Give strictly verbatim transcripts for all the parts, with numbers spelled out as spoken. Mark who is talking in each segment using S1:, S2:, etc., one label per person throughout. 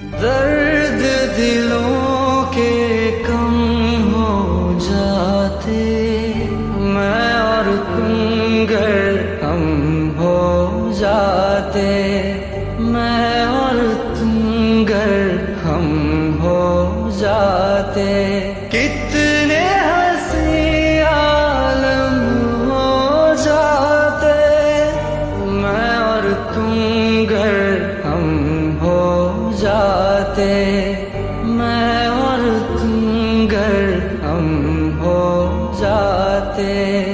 S1: दर्द दिलों के कम हो जाते, मैं और तुम गर हम हो जाते, मैं और तुम गर हम हो जाते। कितने हंसी आलम हो जाते, मैं और तुम गर हम हो जाते, मैं और तुम गर हम हो जाते।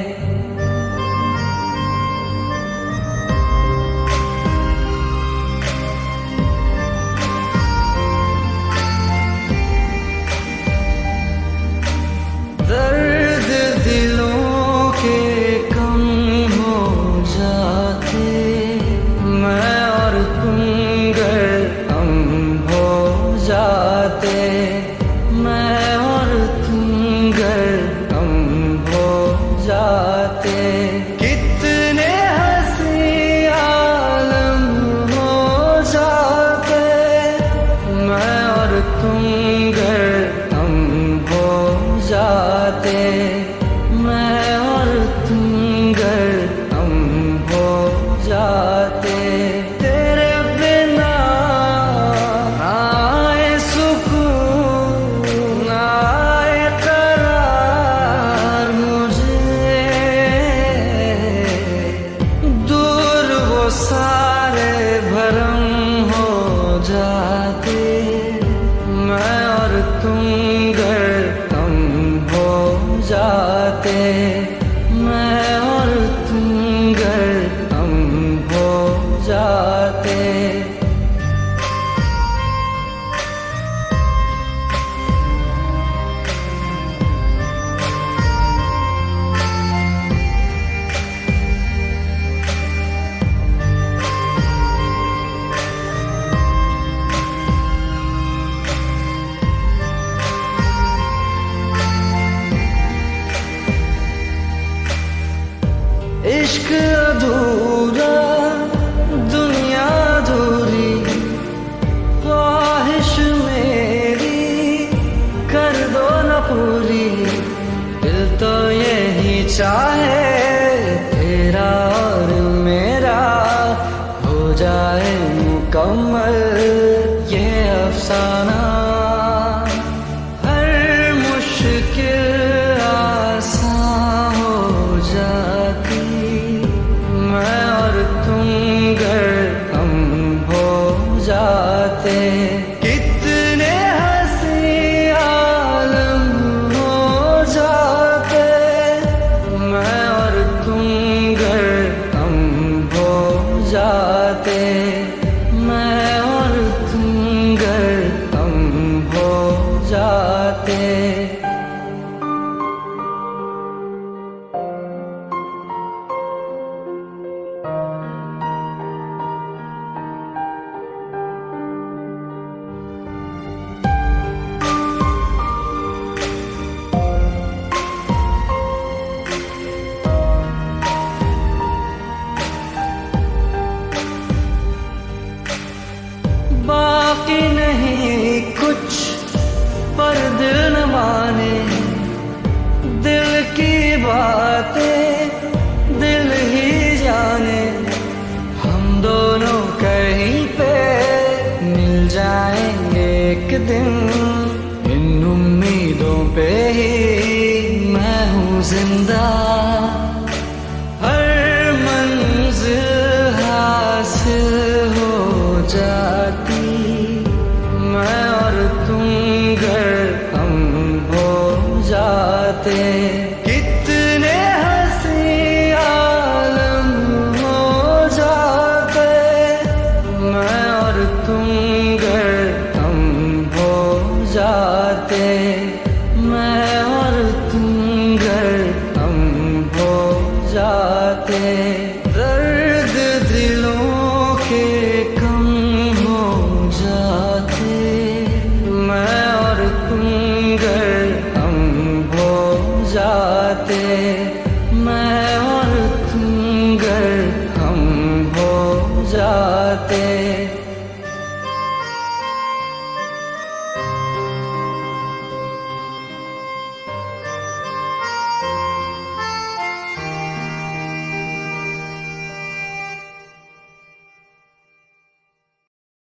S1: दर्द दिलों के कम हो जाते, मैं और तुम गर हम हो जाते, मैं और तुम गर हम हो जाते। कितने हंसी आलम हो जाते, मैं और तुम गर हम हो जाते, मैं और तुम गर हम हो जाते। तेरे बिना आए सुकून आए करार मुझे, दूर वो सारे भरम हो जाते, मैं और तुम गर हम हो जाते, मैं और तुम गर हम हो जाते। इश्क अधूरा दुनिया अधूरी, ख्वाहिश मेरी कर दो न पूरी। दिल तो यही चाहे तेरा और मेरा हो जाए मुकम्मल ये अफसाना। हर मुश्किल आसान हो जाती, मैं और तुम गर हम हो जाते। कितने हंसी आलम हो जाते, मैं और तुम गर हम हो जाते, मैं और तुम गर हम हो जाते। बाकी नहीं कुछ पर दिल न माने, दिल की बातें दिल ही जाने। हम दोनों कहीं पे मिल जाएंगे एक दिन, इन उम्मीदों पे ही मैं हूँ जिंदा। हर मंजिल हासिल हो जाती,